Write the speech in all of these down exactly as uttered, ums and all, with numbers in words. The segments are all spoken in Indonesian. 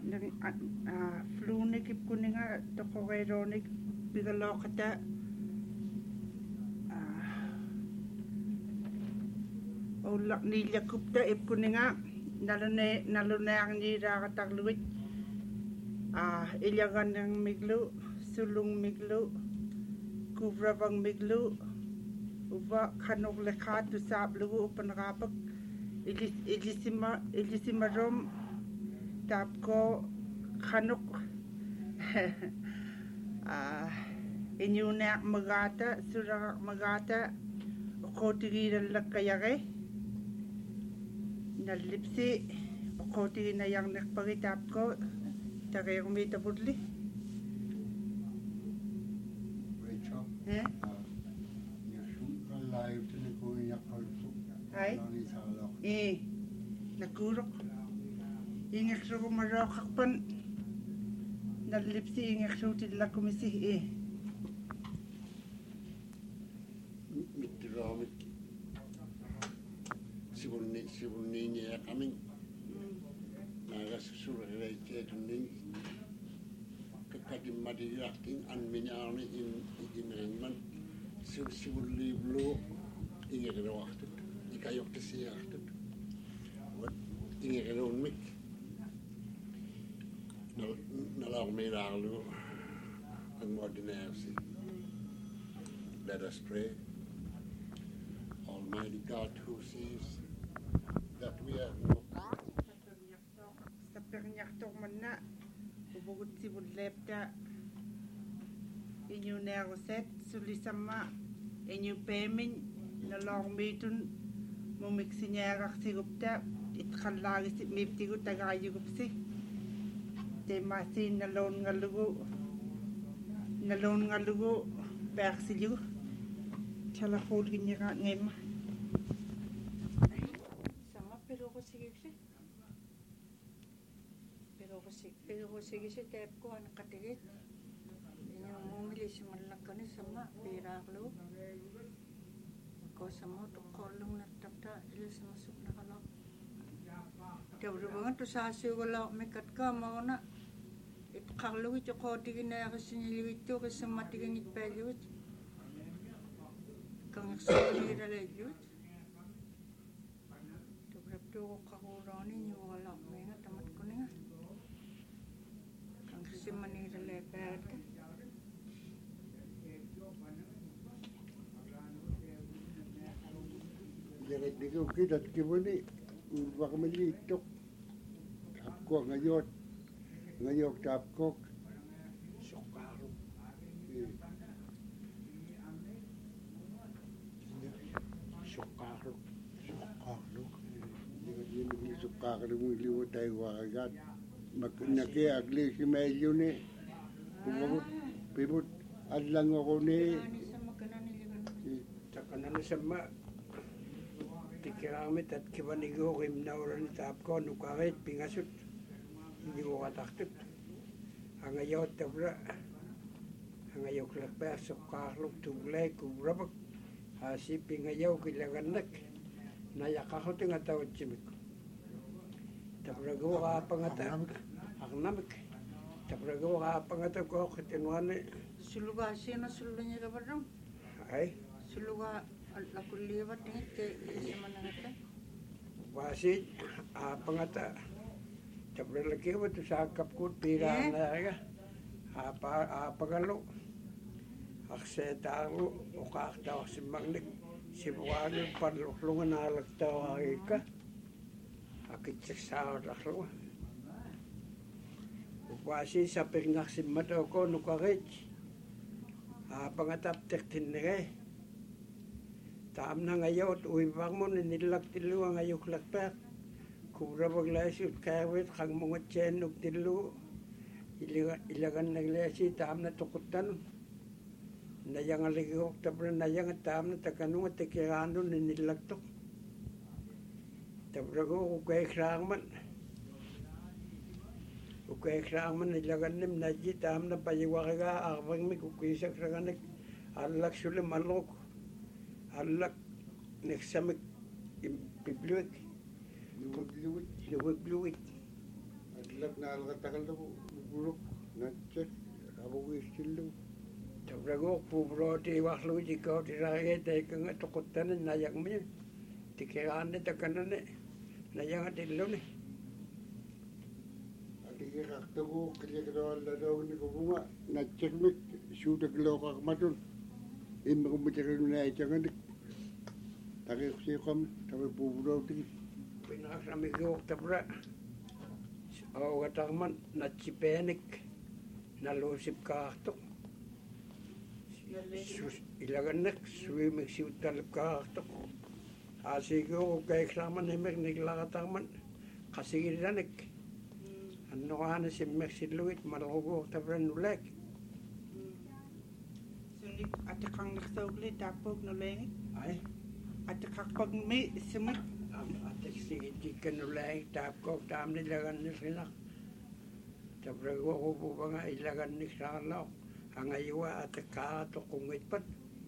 nang flunik ip kuninga tokoreronik bigalokata ulak nilakupta ip kuninga nalune nalune ang nirakatakluit ah ilyagan ng miglu sulung miglu kubravang miglu uva kanok lekhat tu sablugu upanakapak ilis ilisima ilisimarom tapko kanok ah inyunak magata surak magata kotigiran lakayake nalipsi kotigin na yang nakpagitap ko tagay kumita pudli Rachel eh live to ko yakalso ay eh nagurok ingek so marokakpan nalipsi ingek so tilla kumisi eh mitramit sibulni sibulni niya kaming nagas surere ketuning kakadim madiraking anminyani in in renman sib sibulli blu ingere waxtu ikayok tesi waxtu wat ingere on mik na na la miralo ang ordinary. Let us pray. Almighty God who sees that we are sa pernyaktok man na ubugot si budlepta inyo neroset sulisama inyo pemin nalong mitun mumiksinyarak sigupta itkallagi si miptigu tagayugupsi te masin nalon ngalugu nalon ngalugu berksiligu chala khol ginyaka ngema sama pero ko sige pero ko sige pero ko sige si tep ko an katigit inyo mumili si malakani sama piralo ko sama to kolong na tapta ile sama suk na kalo tawro bangan to sa sigolo mekat ka mauna it kallo ito ko tigina ka siniliwito ka sama tigin ipeliwit kang soli ralejut to grabto ko kakurani ni wala menga tamat ko nga kang simani ralepat Jagat dito kidat kibuni baka malitok tapko ngayot ngayok tapko sokaro sokaro sokaro yun yung sokaro mo liwat tayo wagat naki agli si medyo ni kumabot pibot adlang ako ni takanan sama tikiramit at kibanigo kim nauran tapko nukawit pingasut hindi ko kataktot ang ayaw tabra ang ayaw klakpa sokarlok tuglay kubrabak hasi pingayaw kilaganak nayakakot nga tawad simik tabra gawa ka pangata aknamik tabra gawa ka pangata ko kitinwane suluga sino sulunya ka barang ay suluga lakuliwat tingit ke sama nangata wasit pangata tabra lagi wa tu sakap kut pira na apa apa kalau akse taru ukak taw simangnik sibuan parlungan alak taw ka akit sa raklo wasi sa pingak simato ko nukarit pangatap tektinere tam na ngayot uibang mo nilak tilu ang ayok lakpak kubra baglasut kawit kang mga tsenok tilu ilagan naglesi tam na tukutan nayang aligok tabra nayang tam na takanung tekirano nilak tok tabra ko kay krangman ukay krangman ilagan nim naji tam na payiwakaga akbang mi kukisak raganik alak sulim alok alak neksamik pibluik luwit luwit luwit Lat na alkatagal na buruk natsak abugistillu. Tabrago pubro ti waklu ti ko ti rage te kanga tokotan na yang mi ti kerane ta kanane na yang atillo ni. Ati kaktago kaya kawala daw ni kubunga natsak mit suda kloka matun. Imma kumitirin na ichangan Taki kusi kam tapi pubro ti. Pinakasami ko tabra. O katangman na chipenik na lusip kaktok. Ilaganak swimming suit talip kaktok. Asiko kay eksaman himek niglakatangman kasigiranik. Ano ka na si Mexiluit malago tabra nulek. Sunik ate kang naksawli tapog no lengi. Ay. Ate kakpag mi simik. Ate sige chicken nulek tapko tam nilagan ni sila. Tabra ko ko po ba nga ilagan ni Salo. Ang aywa ate kato kungit pat.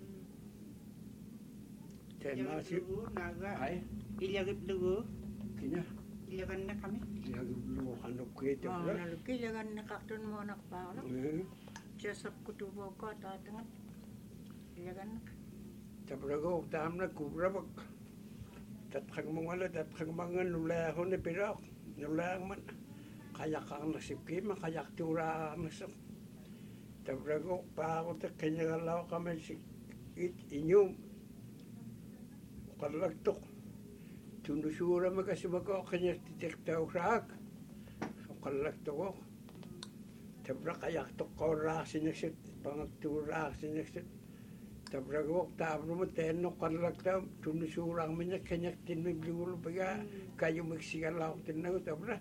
Tema si naga. ay Ilagip lugo. kanya. Ilagan na kami. Ilagip lugo kanok kita Mau bro. nalukilagan na kakton mo nakpaolo. Eh, Jasap kutubo ko tatangat. Ilagan na. tabra ko tam na kubra bak. Tatkang mo ngala tatkang mga nula ko ni pirok. Nula man. Kayak ang nasipki man kayak tura ang nasip. Tabra ko pa ako ta kanya galaw kami si it inyum. Kalagtok. Tunusura magkasibako kanya titiktaw raak. Kalagtok ko. Tabra kayak tok ko raak sinaksit. Pangagtura sinaksit. Tabra ko tabra mo tenno kalagtaw. Tunusura ang minyak kanya tinibligul baga. Kayo magsigalaw tinaw tabra.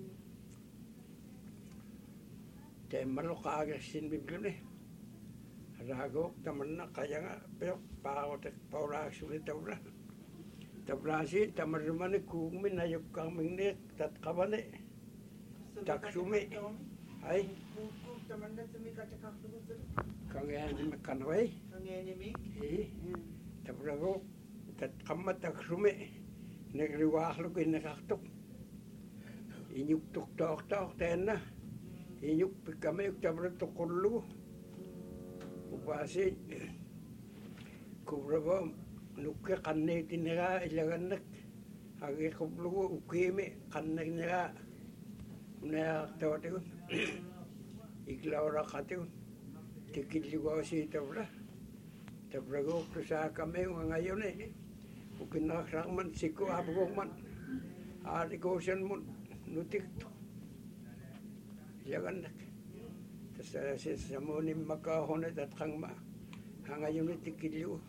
Temalo kaagas sinibligul eh. Rago taman na kaya nga. Pero pakotek paurak sulit tabra. Tabrasi tamarman kung minayop kaming nek tat kabane taksumi ay Kung taman na simik ate kakpag kangyan ni kanway Kangeni mi. eh tabrago tat kamat taksumi negriwahlo kin nakaktok inyuk tok tok tok tena inyuk pikame tabra tokollu upasi kubrabo nukke kanne tinera ilaganak age kublu ukeme kanne nera na tawate iklaura khate tikiligo si tabra tabrago kusa kame ngayone ukina krangman siko abgogman ari kosen mun nutik ilaganak tasa se samoni makahone tatkang ma hangayone tikiligo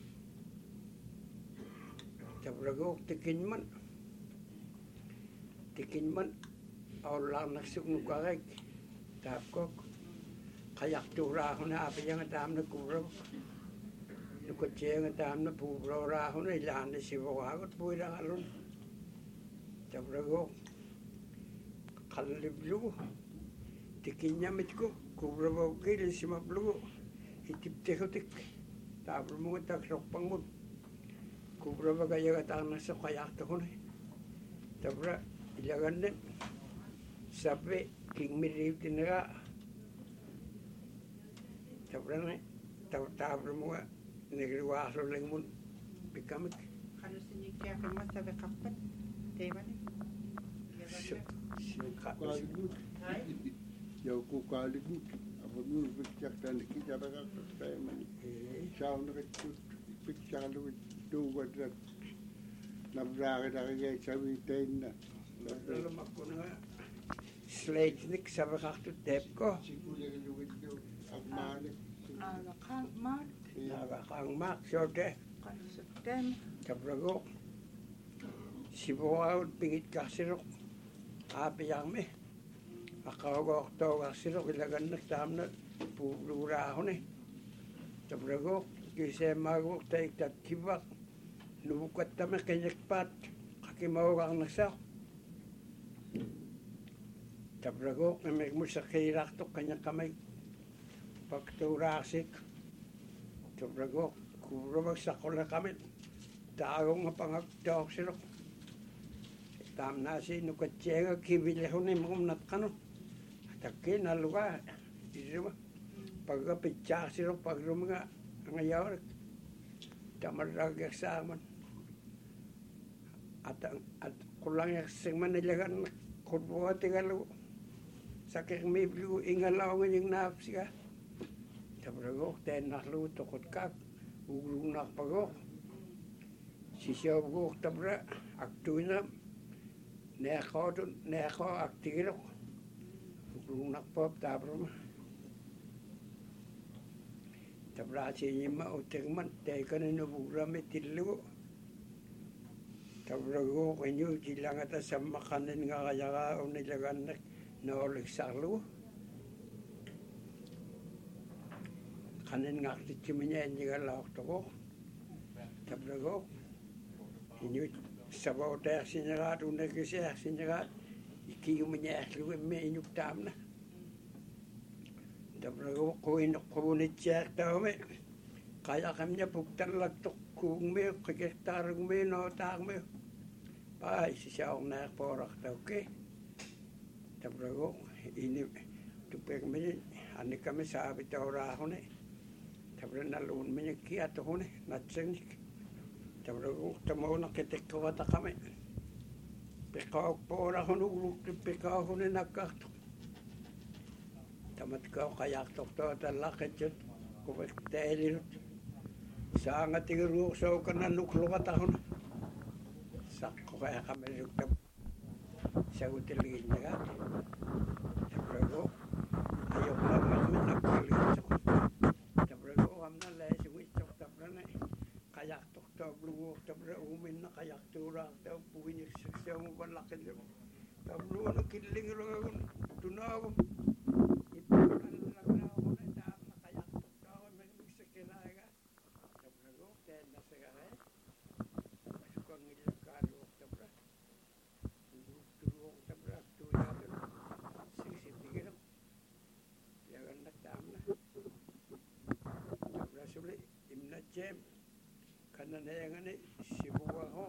Tabrago tikin man tikin man orang nasuk nukarek tapkok kayak tura hona apa yang tam na kuro nukaceng tam na puro ra hona ilan si bawagot puira alun tabrago kaliblu tikinnya mitko kuro kili si mablu itip tehotik tabro mo tak sokpang mo kubra ba kaya katang nasa kayak to ko tabra ilagan din sabi king mirip tinira tabra na tabra mo negriwaso lang mo pikamit Kano sinik kaya kama sabi kakpat. Teman ni. Kaligut. Yaw ko kaligut. Apa mo picak tan kita ra ka man. Saw na ka picak lu duwa dat. Nabra ka kaya sabi ten na. Lalu makko na slate nik sabi kakto tep ko Siguro lu lu agmalik. Ano kang mat. nakakang mak sorte Kano September. tabrago sibuaw pingit kasirok api yang me akaw to kasirok ilagan na tamna pulura ho ni tabrago kise mago take that kibak nubukat tama kenyekpat kakimaw ang nasa tabrago kami mo sa kirak to kanya kamay pagturasik tabrago kuro magsakol na kami taong nga pangagtawag sila tam nasi nu kecega kibile hone mum nat kanu takke naluga irma pagga picca siro pagrumga ngayaw tamara geksaman at at kulang yak singman nilagan kurbo tigalu sakik mi blu ingalaw nging napsiga tabrago ten naklu tokot kak ugrung nak pago sisyaw go tabra aktuina nekho nekho aktiro ugrung nak pop tabra tabra sinyima utegman te kanino bugrame tillu tabrago kanyo jilangata samakanin nga kayaga unilagan nolik sarlu kanin nga kitiminya niga laok toko tabrago inyo sabaw tayo sinyagat unagkisya sinyagat ikiyuminya aklu me inyuk tamna tabrago ko inok kunit siya tawme kaya kamnya buktan latok kung me kikektarong me no tang me pa isisyaong na porak tawke tabrago ini tupek me ani kami sabi tawra ako ne tabra nalun me kiat ako ne natseng tabrago tamaw na kitek kawata kami pekaw porak ako nugluk pekaw ako ne nakakto tamat ka kayak tokto talakit yun kubek tayo sangat tiguruk sa kanan nuklukat ako na sakko kaya kami nuktab sa utilingin niya ka tabrago ayaw lang kami nagkaligid sa kanta tabrago kami na lahi sumit sa tabra na kayak tokto blungok tabra umin na kayak turak taw puwinik sa mo balakid yun tabro na kiling lang ako tunaw ipakan lang na ako na daan na kayak tokto ako may magsakinay ka tabrago kaya nasa gare masukang ilang kalok tabra tulong tabra tuya doon siksitigil yagan na daan na tabra suli imna jem kananayangan ni sibuwa ko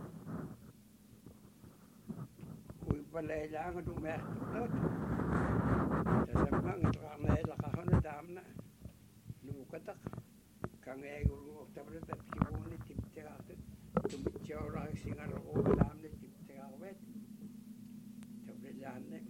uy palaylangan umertot tasamang itrakanayla na daan na lumukatak kang egul tabra tat kibuni tiptikak tumityaw rak singar ko daan na tiptikak wet tabra daan na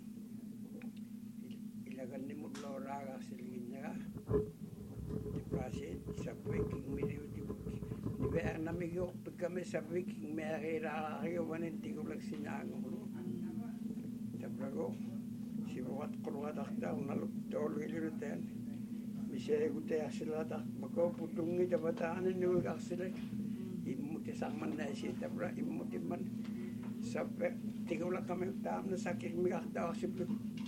ilagan ni mutlora ka silingin niya ka tiprasin sa breaking video di ba ang namigok pag kami sa breaking may akira kayo maninti ko lang sinangong lo tabra ko sibukat kurukat akta kung naluptol iliruten misaya ko tayo sila tak makaw putungi tabataan ni nuwag sila imuti sakman na siya tabra imuti man sa tigaw lang kami taam na sakit migak daw siplo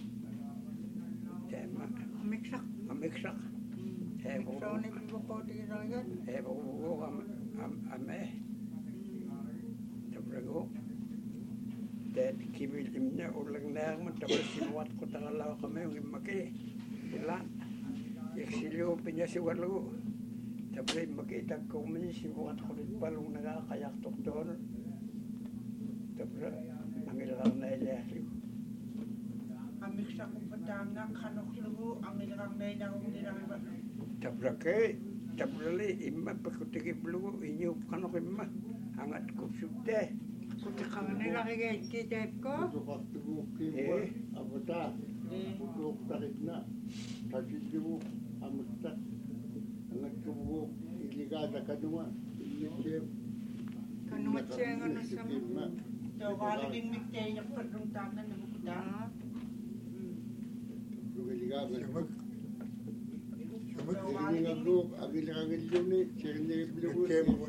tema Amiksak. amiksak hebo So, nagbuko di ragan. hebo ko am am ame tabra ko dahil kibilim niya ulang na man tapos sinuwat ko tagalaw kami yung imaki ilan iksilyo pinya si walo tapos makita ko man sinuwat ko rin palong nakakayak doktor tapos ang ilang na ilahliw Amiksa ko patam na kanok lugo ang ilang na ilang ilang iba. tapos kay tapos li imma pakutigib lugo inyo kanok imma angat ko sute Kundi kami nila kikitip ko. Tutukat tugukin mo, abata, tutuk tarik na, tasid mo, amusta, angat tubuk, iligada ka naman, iligim. Kanumat siya nga nasa mo. So, kaligin mikte yung padrong tanan na bukuta. Iligada ka. Ini ngablok, agil-agil yun eh, sirnir bilog.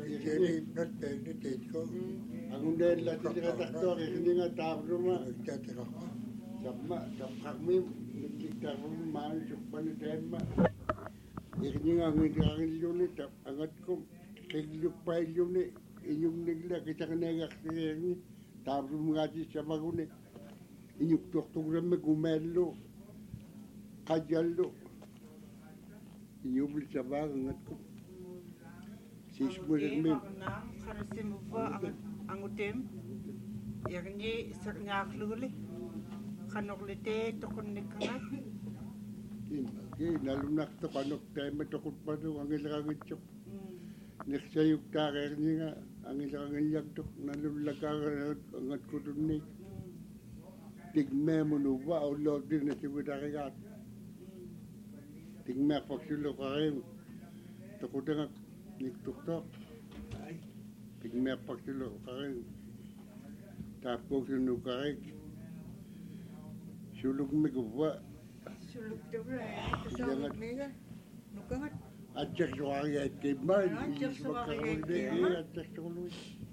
Ang dahil lahat sila taktor, hindi nga tabro ma. Sama, kami, nagliktar ko mahal sa panitayan ma. Hindi nga ang agil yun eh, angat ko, kagluk pa yun eh, inyong nagla, kita ka nagak sa yun eh, tabro mga si sa magun eh, inyong tuktok rame kumelo, kadyalo, inyong sa bagang angat ko. Sismo rin Okay, min. ako na, karasin mo ba ang ang utim? Yakni sak ngakluli. Kanoklite tokon nikangat. Ki nalunak to kanok tema to kut padu angil kangit chok. Neksayuk tarer ni nga angil kangil yak to nalulakar angat kudunni. Tigme munuwa o lord din na sibudarigat. Tigme paksulo karim. To kudangak niktuktok. Tigme paksulo karim. Tapos sunu karik. Suluk mi kuwa. Suluk tabla suluk mega nukangat Ajak suari at kemban. Ajak suari at kemban. Ajak suari.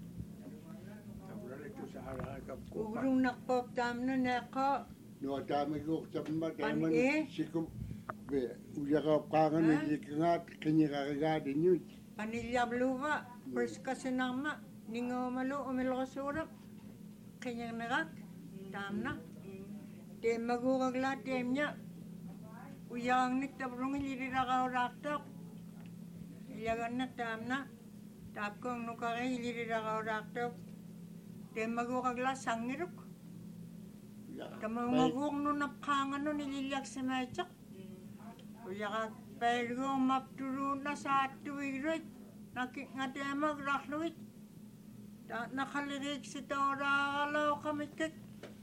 Tabra itu sa kap ko. urung nakpop tam na nako No dami ko sama Pan dami eh? sikum be ujaga pangan Ha? ni kangat kanyaraga din yun. panilya bluva pers kasinama ningo malu umilo surap kanyang narak tam na de magugagla temnya uyang nik tabrung iliri rakaw raktok ilagan na tam na tapkong nukare iliri rakaw raktok de magugagla sangiruk Kamangagong no napangan no nililiyak sa medyak. Uyakag pero mapturo na sa tuwirit. Nakingademag rakluit. Nakalirik si Tora alaw kamikik.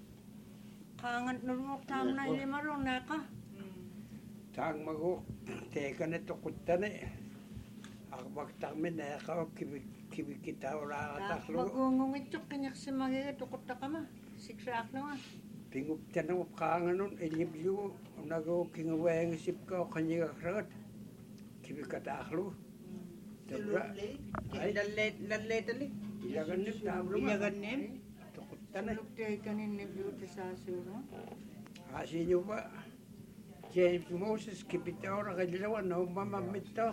Kangan nuruk tam na ilimarong neka. Tang mago teka na to kutane. Akbak tamin na ka kibi kibi kita ora taklo. Magungong ito kanyak si magigit ukot na kama. Siksak na nga. Pingup tanong kangan nun elibyo nago kingaweng sip ka kanya krat. Kibi kataklo. Tabra ay Lalet lalet ali. ilagan ni tabra ma. Ilagan nim. To kutane. Tulog tayo kanin ni beauty sa suro. Asinyo ba? James Moses kipitaw ra kadlawan na mamamito.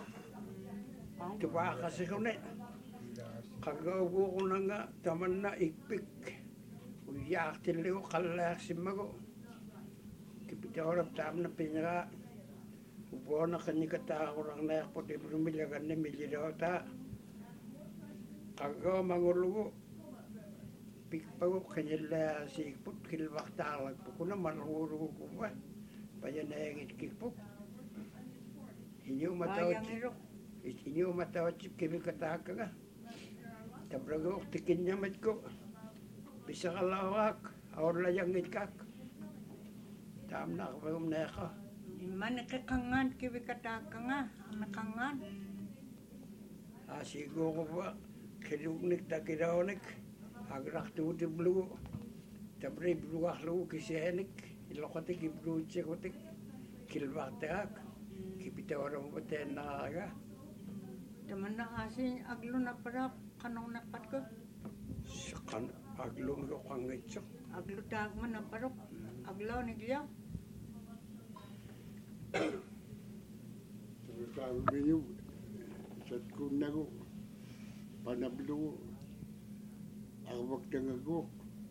Tuwa kasi ko na. Kagawa ko na nga taman na ikpik. Uyak tiliw kalak si mago. Kipitaw ra tam na pinaka. Ubo na kanikata ko lang na po di brumilagan na milirota. Kagawa mangulugo. Pikpago kanila si ikput kilwak talag po ko na manungulugo ko ba. Payan na yung itkipok. Inyo matawad. Bayang irok. Inyo matawad si kimi kataka nga. Tabrago tikin niya mat ko. Bisa kalawak. Awar layang itkak. Tam na kapagom na ako. Iman nakakangan kibikataka nga. Nakangan. Asigo ko ba. Kilugnik takiraonik. Agrak tuti blu. Tabri blu aklu kisihenik. Ilokotik iblu tsekotik. Kilwaktak. Kipitawarang baten na aga. Taman na kasi aglo na para kanong napat ko. Sakan aglong ko kang itsok. Aglo tagman na parok. Aglo ni Gliyaw. Sabi niyo, sa kuna ko, panablo, awak tanga ko.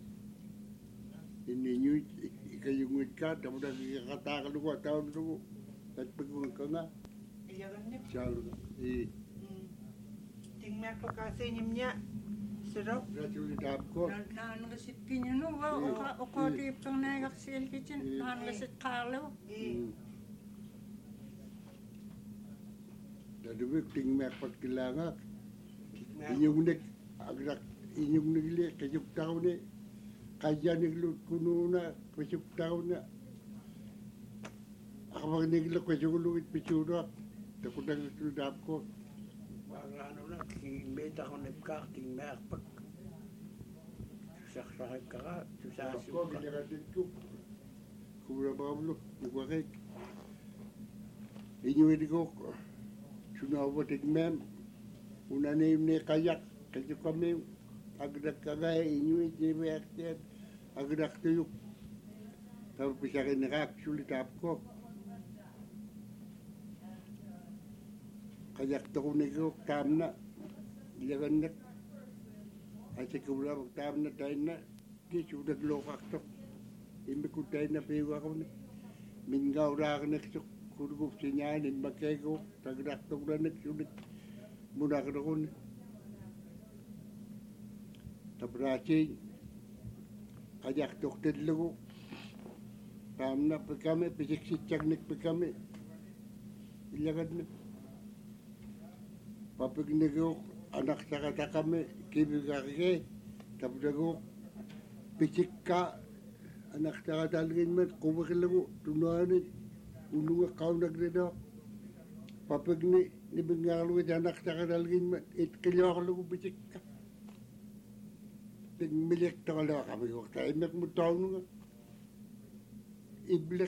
Ini nyo, ikayungit ka, tapos nakikakatakal ko, taon ko. At pagkong ka nga, Ilagan nim. salo ka. Eh, Tingnan ko kasi nimnya. Sirop. rasulit hap ko. Naan kasit kinyo no. Wa o ko di pang nagaksil kitchen. Naan kasit kalo. Eh. Dadawik, tingmek pat kilangak. Inyong nag, agrak, inyong nagli, kayok tao ni. Kaya naglut kuno na, kayok tao na. Ako mga naglo, kayok luwit pisura. Takot ang sulap ko. Wala ano na, kimeta ko nagkak, tingmek pag. Susaksakin ka ka, Ako, susasin ka. ginagatin ko. Kumura ba mo, nagwakik. Inyong hindi ko, sunawatik mem. Una na yung kayak, kayok kami, agrak kagay, inyong hindi reaction, agrak tuyok. Tapos pisakin nakak, sulit hap ko. Kayak to ko nagok tam na. Ilagan na. At sa kumula mag tam na tayo na. Di sudat lokak to. Imi ko tayo na piwa ko na. Mingaw ra ka nagsuk. Kurugok sinyanin magkego. Tagrak to ko na nagsulit. Muna ka na ko na. Tabrasi. ajak dokter lugu tamna pekame pisik sicaknik pekame ilagan na papig nego anak sakata kami kibigake tapdago pisik ka anak sakata lagin met kubak lugu tunuanit ununga kaunak nito papig ni ni bingalo anak sakata lagin met it kilyak lugu pisik ka ting milik tawala kami ko tayo mek mo taon nga iblik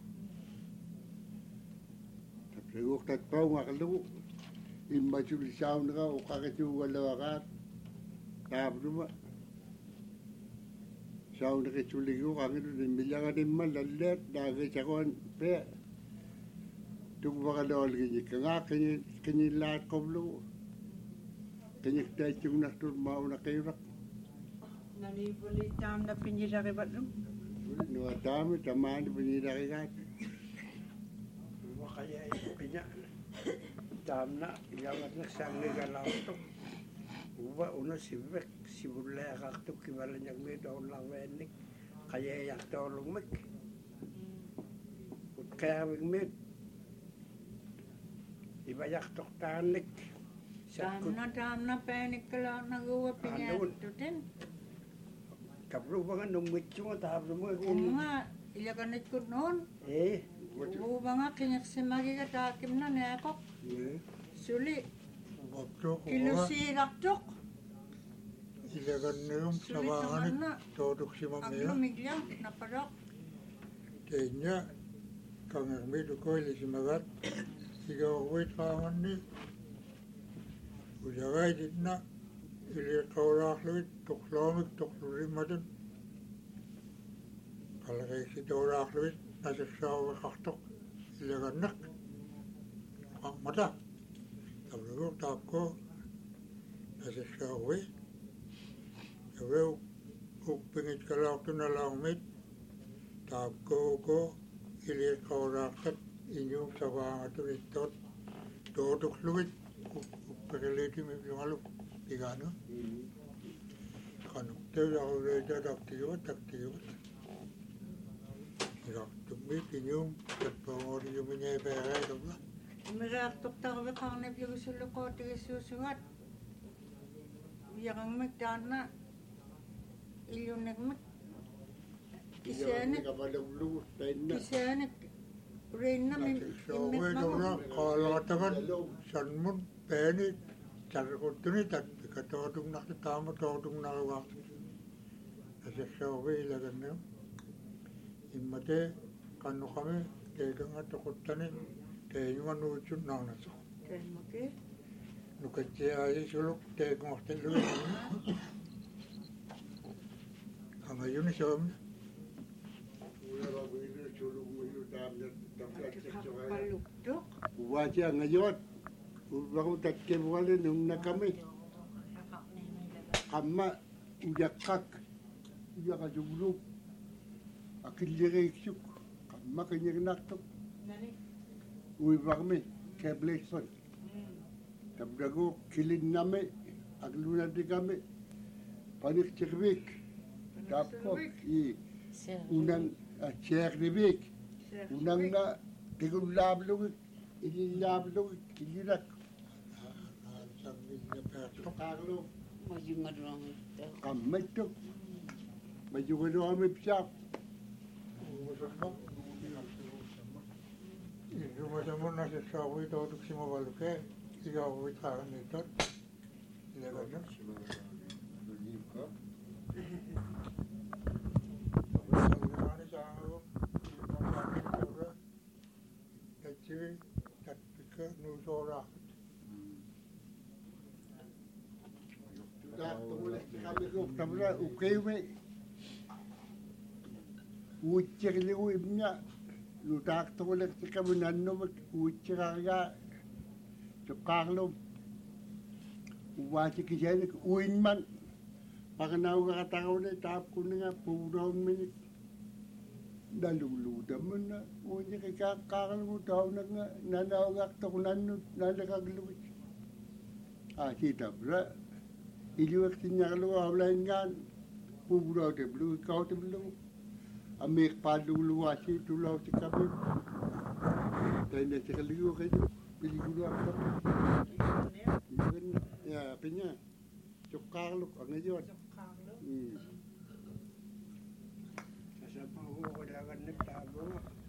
tapos ko tat pao nga kalu imajul sound nga o kakatu wala ka tapos ma sound nga chuli ko kangin din milanga din malalet dagay sa kon pe tung baka lol gini kanga kini kini lat koblo kini tay chung na tur mau na kayo Nani boleh tam na pinjira ke batlum. Nuwa dami tamaan pinirakikat. Makaya pinya damna yamat na sangi galaw to. Uba una sibek sibulle kakto kibala nyag me daw lawenik kaya yak daw lumik. Ut kaya wigmit iba yak tok tanik. Damna damna penik kalau nagawa pinya tu din. Kabro ba nga nung mityo nga tahablo mo. Oo nga, ilagan ikot noon. Eh. Oo ba nga, kinaksimagi ka takim na nekok. Suli. Kilusirak tok. Ilagan na yung sabangan todok si mamaya. Aglumiglang, naparok. Kanya, kang may dukoy li si magat. Sigaw wait kaman ni. Ujagay dit na. Ili kaurak luit, tuklamik, tukluri madan. Kalagay si kaurak luit, nasiksawa kaktok, ilagan nak. Ang mata. Tablago, tap ko, nasiksawa we. Sabi, upingit kalak to na langmit. Tap ko ko, ili kaurak kat, inyong sabang ato itot. Tutok luit, upagiliti may pingalok. Tigano, kanuk teu yang udah aktif, aktif. Irak tumbi kinyum, terpawar yung punya perai tu lah. Mirak tok tak bekang ne biar sulu ko tiga susungat. Yang mek dana, ilu nek mek. Kisahnya, kisahnya, Rena mim Sawi tu lah, kalau katakan sanmun peni. Cara kontuni tak katodung nak tamu todung nak waktu. Asyik sawi lagan ni. Imate kanu kami tegang atau kontani tegang nucut nang naso. Oke. Nukacye aja suluk tegang waktu lu. Kami yun siapa? Paluk dok. Wajah ngayot. Baru tak kembali nung na kami. Kama ujakak, ujaka jumluk, akilirek suk, kama kanyang tok. Uy bakmi kebles pon. Tabdago kilin name, agluna di kami. Panik cerbik, tapok i unang cer dibik, unang na tigul lablog, ililablo, ilirak. Carlo, kamay to. Medyo gano kami piyak. Sumasama na sa sawi todok si mabaluke. Sigaw wait karan nito. Ilagan na. Sabi sa ako, Kaciri, tatpika, nusora. Kami ko, tabla, okay we. Ucik liu ibnya. Lutak to ulit si kami nano, ucik kaya. So Carlo, uwasi kisyanik, uwin man. Pagkanaw ka katakaw na, tap ko na nga, punaw minit. Naluluda mo na, uwin kaya kakakal mo tao na nga, nanawag to ko nano, nanakagluwit. Ah, si tabla. Iliwak sinya kalau awlain kan, pulau de blue kau de blue. Amir padu luasi tu lau te kapi. Tanya te kaliu kai tu pilih dulu apa. Ya pinya. Cokar lu angayot. Hmm. Sa pahu ko dagan ni tago.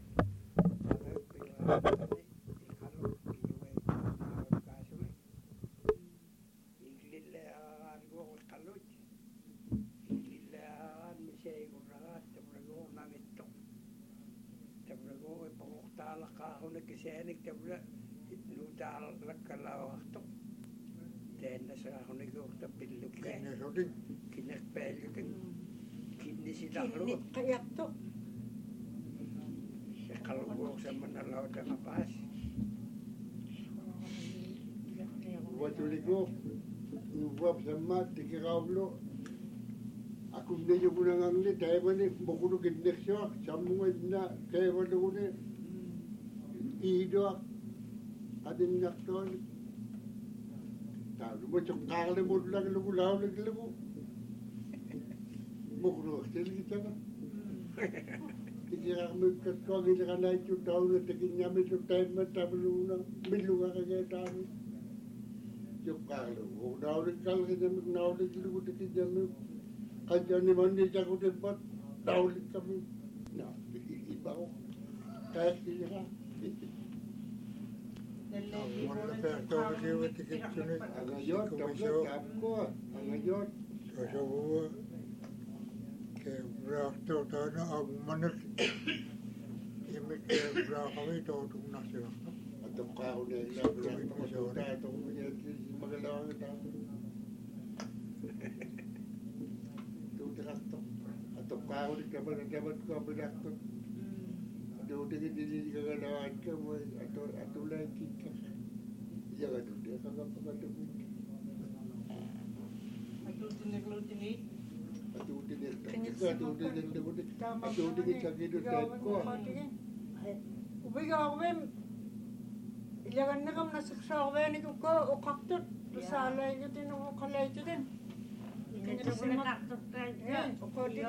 Kesenik tabla lutal lakalawakto den sa honig ko tapiluk kay Kini soding. kinek pel kan kini sidang lu Kinit kayak to. sa kalugok sa manalaw da kapas Waktu ligo, nubuat sama tiga kau aku ni juga nangang ni, tapi mana bukuru kinek siapa, sambungan na kaya waktu ni. Ido ada minyak tuan, tahu macam kali muda lagi lagu lalu lagi lagu, mukro sekali kita kan. Jika kami kau kita kan naik tu tahu nanti kita nyampe tu time mata belum belum agak kita tahu. Jauh kali, oh tahu lagi kalau kita tahu lagi lagu tu kita nyampe kajian ni mana jago tempat tahu lagi kami, nah ibau kayak kita. Angayot, tablet, kapko, angayot. Sa buwa. Kaya brakto tayo na ang manak. Imik kaya brakaway tawag na sila. Atau kau ni ilah berat maksudnya atau punya magelang kita. Tu teraktor. Atau kau ni kapan kapan kau beraktor. Ada dengan diri kegalawan kamu atau atau lagi kan. Jangan tu dia kagak pernah tu. Atau tinik lu tinik. Atau dia tak. Atau dia dia dia. Atau dia sakit tu tak kau. Ubiga awem ilagan na kam nasaksawe ni ko o kaktot salay ko tin o kalay to din. Kanya ko na kaktot kaya O ko din.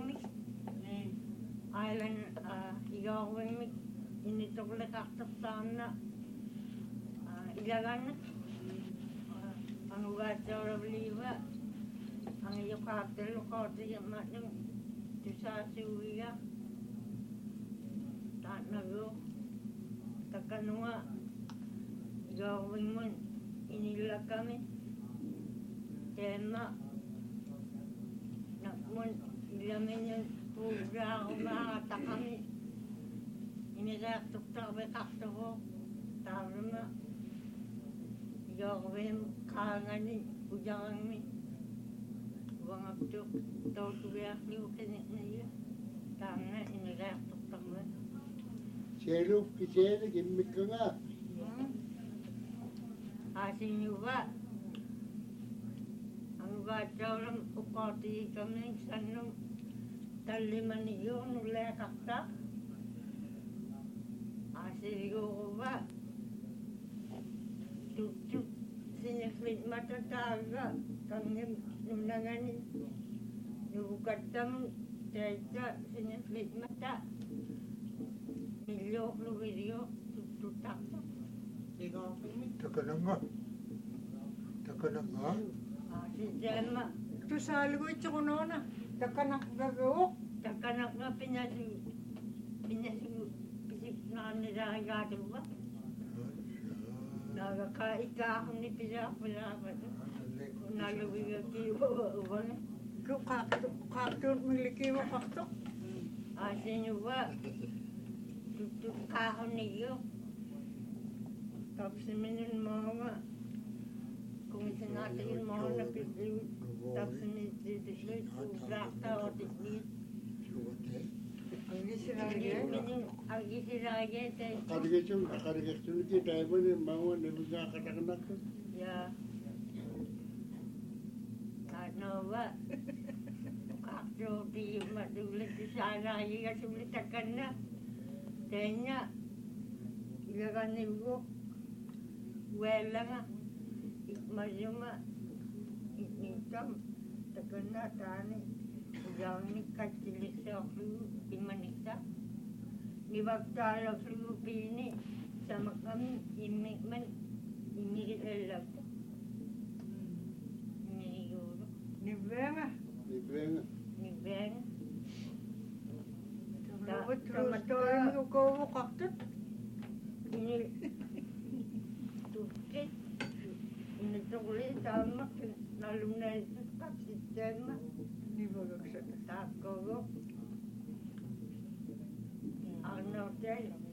Island igawin mi inito ko na kaktot sana ilagan na ang ugat sa rabliwa ang iyo kaktot ko tiyan matang tusa suwiya tak nago takanwa gawin mo inila kami tema nakmon ilamin yung pura ako makakata kami iniraktok tabi kakto ko tawag na gawin kanganin ujang mi wang akto tawag tuwiyak liw kinik na iyo tanga iniraktok tabi Selo kisah gimmick nga. Asin juga ang gacaw lang ukati kami sanong taliman niyo nula kakta asin juga tutup siniflit mata taga kami nunanganin nubukatam taita siniflit mata Milyo, luwiryo, tututak. Ikaw pinik. Taka na nga. Taka na nga. Ah, si Gemma, Tu sali ko ito ko na. Dakanak gagawok. takanak nga pinasi, pinasi, pisik na nila gato ba? Nagakaika ako ni Pisa, Pisa, Pisa. Nalawig ang kiwa, uwan. Ko kaktot kaktot miliki mo kaktot. Ah, sinyo ba? Tutukaho niyo. Tapos minun mo nga. Kung isinati yung mga napipili. Tapos nititili. Ugakta o titili. Ang gisiragyan. Ang isiragyan. Akarigation, akarigation kita tayo ni mga nabiga katanak. Ya. Ano ba? Kakto di madulit sana. Iga sumlitakan na. Kaya ilaganin ko, wala nga, ikmasyuma, inikam, tagan na, tani, Ujangi katilisaklu imanita. Nivaktalaklu pini sama kami imikman imigilak. Imiguro. Nivenga. Nivenga. Nivenga. Tamatoy mo ko kaktot. Ini tukit. Ini tuklit sama nalumna itu sistema. Nivagak sa. Takogok. Ang hotel.